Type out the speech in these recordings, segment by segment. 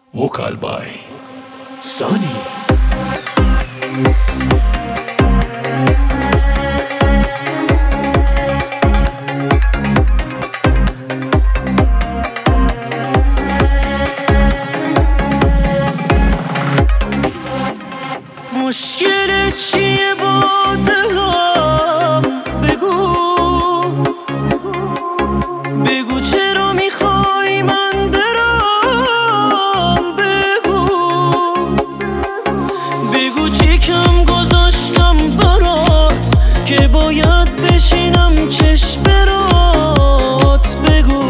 vocal by Sunny. مشکل چیه با دلم؟ بگو چرا میخوای من برم؟ بگو چی کم گذاشتم برات که باید بشینم چشم برات. بگو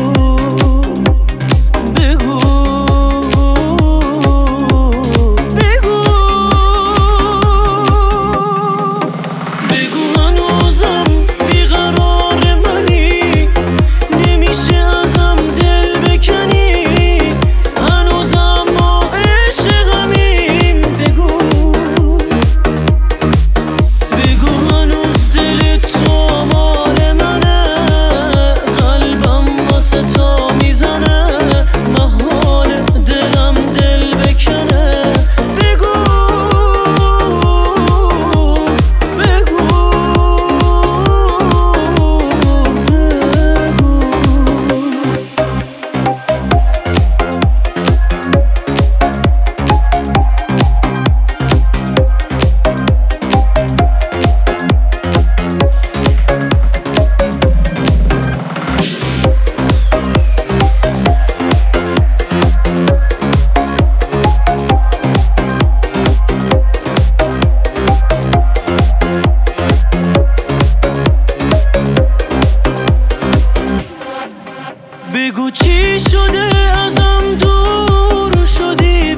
بگو چی شده ازم دور شدی؟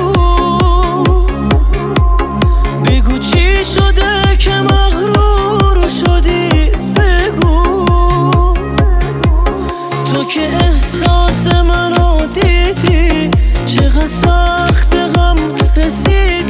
بگو چی شده که مغرور شدی؟ بگو تو که احساس منو دیدی چقدر سخت به غم رسید.